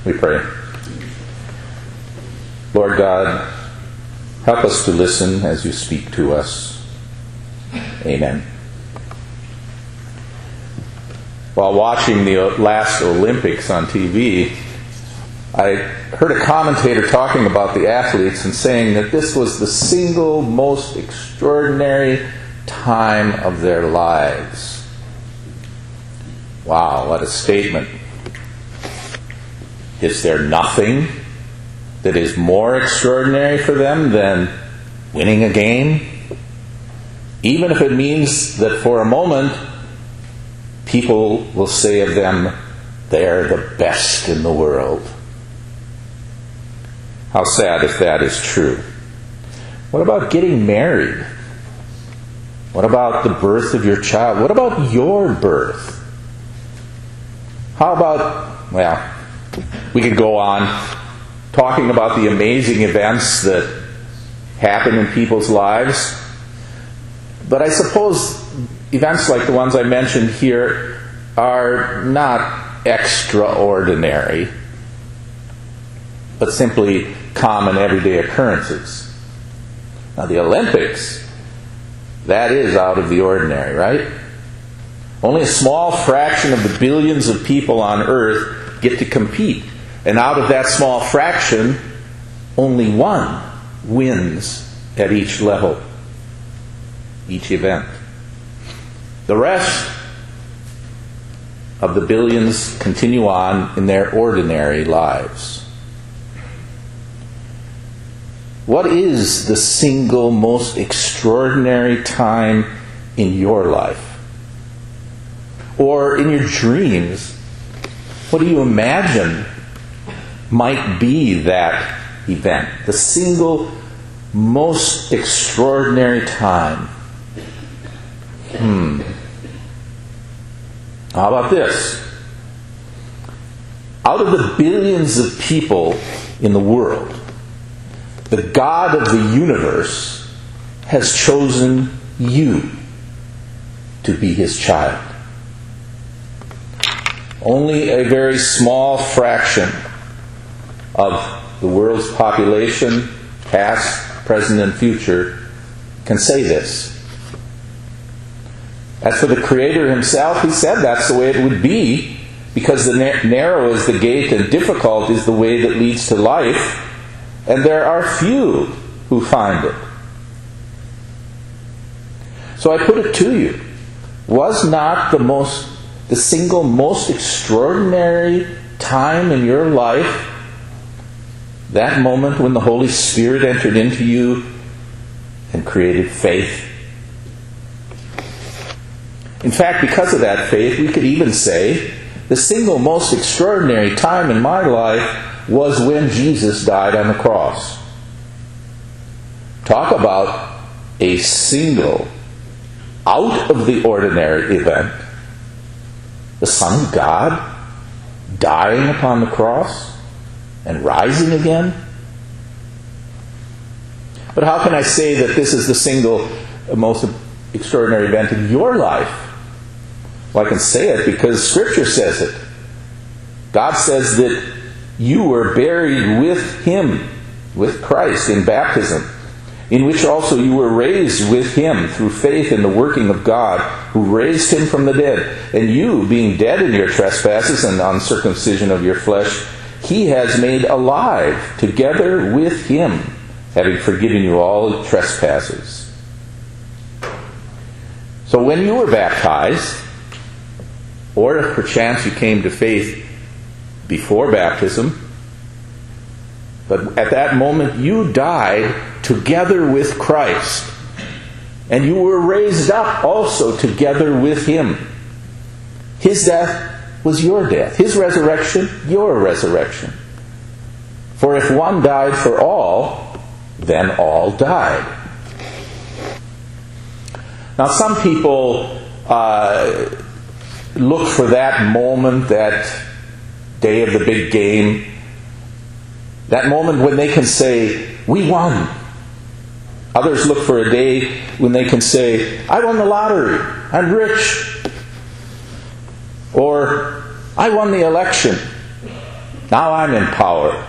We pray. Lord God, help us to listen as you speak to us. Amen. While watching the last Olympics on TV, I heard a commentator talking about the athletes and saying that this was the single most extraordinary time of their lives. Wow, what a statement. Is there nothing that is more extraordinary for them than winning a game? Even if it means that for a moment, people will say of them, they're the best in the world. How sad if that is true. What about getting married? What about the birth of your child? What about your birth? How about, well, we could go on talking about the amazing events that happen in people's lives. But I suppose events like the ones I mentioned here are not extraordinary, but simply common everyday occurrences. Now the Olympics, that is out of the ordinary, right? Only a small fraction of the billions of people on earth get to compete. And out of that small fraction, only one wins at each level, each event. The rest of the billions continue on in their ordinary lives. What is the single most extraordinary time in your life? Or in your dreams, what do you imagine might be that event? The single most extraordinary time. How about this? Out of the billions of people in the world, the God of the universe has chosen you to be His child. Only a very small fraction of the world's population, past, present, and future, can say this. As for the Creator Himself, He said that's the way it would be, because the narrow is the gate and difficult is the way that leads to life, and there are few who find it. So I put it to you, was not the single most extraordinary time in your life that moment when the Holy Spirit entered into you and created faith? In fact, because of that faith, we could even say the single most extraordinary time in my life was when Jesus died on the cross. Talk about a single, out of the ordinary event. The Son of God dying upon the cross and rising again. But how can I say that this is the single most extraordinary event in your life? Well, I can say it because Scripture says it. God says that you were buried with Him, with Christ, in baptism, in which also you were raised with Him through faith in the working of God, who raised Him from the dead. And you, being dead in your trespasses and uncircumcision of your flesh, He has made alive together with Him, having forgiven you all trespasses. So when you were baptized, or if perchance you came to faith before baptism, but at that moment you died together with Christ, and you were raised up also together with Him. His death was your death. His resurrection, your resurrection. For if one died for all, then all died. Now some people look for that moment, that day of the big game, that moment when they can say, we won. Others look for a day when they can say, I won the lottery, I'm rich. Or, I won the election. Now I'm in power.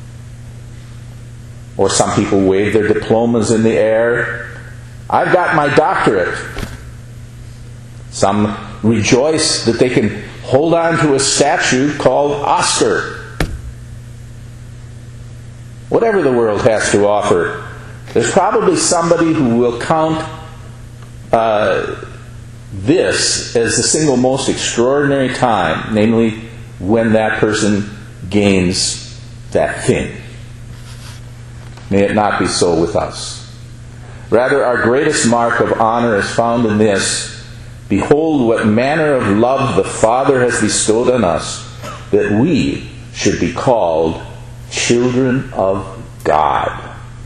Or some people wave their diplomas in the air. I've got my doctorate. Some rejoice that they can hold on to a statue called Oscar. Whatever the world has to offer, there's probably somebody who will count this as the single most extraordinary time, namely when that person gains that thing. May it not be so with us. Rather, our greatest mark of honor is found in this: behold what manner of love the Father has bestowed on us, that we should be called children of God.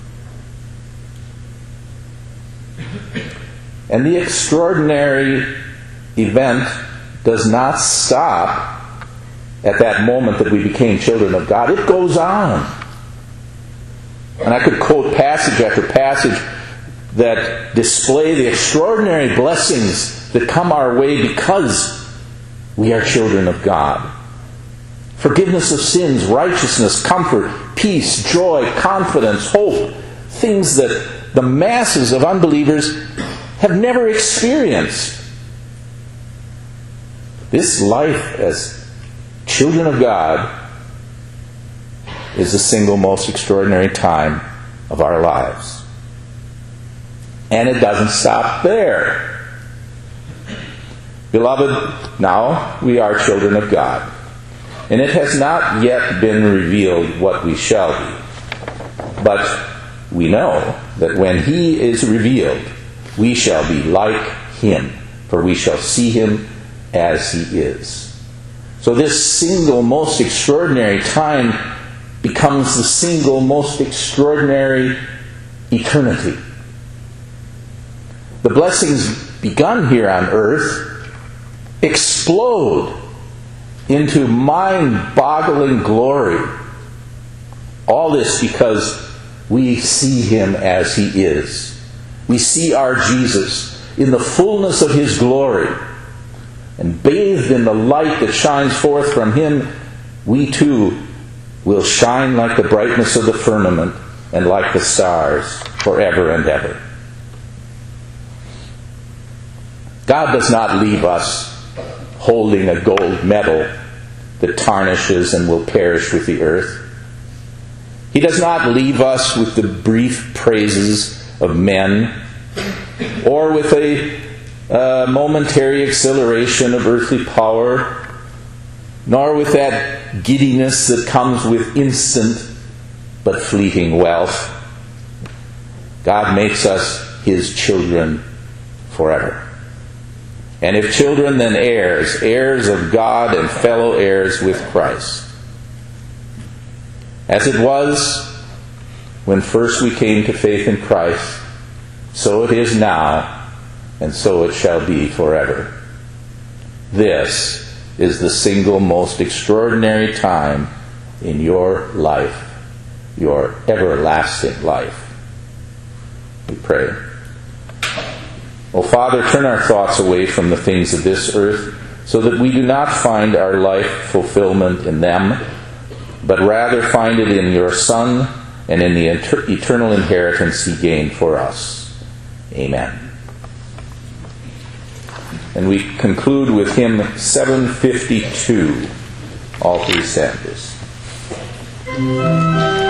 And the extraordinary event does not stop at that moment that we became children of God. It goes on. And I could quote passage after passage that display the extraordinary blessings that come our way because we are children of God. Forgiveness of sins, righteousness, comfort, peace, joy, confidence, hope. Things that the masses of unbelievers have never experienced. This life as children of God is the single most extraordinary time of our lives. And it doesn't stop there. Beloved, now we are children of God. And it has not yet been revealed what we shall be. But we know that when He is revealed, we shall be like Him, for we shall see Him as He is. So this single most extraordinary time becomes the single most extraordinary eternity. The blessings begun here on earth explode into mind-boggling glory. All this because we see Him as He is. We see our Jesus in the fullness of His glory. And bathed in the light that shines forth from Him, we too will shine like the brightness of the firmament and like the stars forever and ever. God does not leave us holding a gold medal that tarnishes and will perish with the earth. He does not leave us with the brief praises of men or with a momentary exhilaration of earthly power, nor with that giddiness that comes with instant but fleeting wealth. God makes us His children forever. And if children, then heirs, heirs of God and fellow heirs with Christ. As it was when first we came to faith in Christ, so it is now, and so it shall be forever. This is the single most extraordinary time in your life, your everlasting life. We pray. O Father, turn our thoughts away from the things of this earth, so that we do not find our life fulfillment in them, but rather find it in your Son and in the eternal inheritance He gained for us. Amen. And we conclude with hymn 752, All Three Sanders.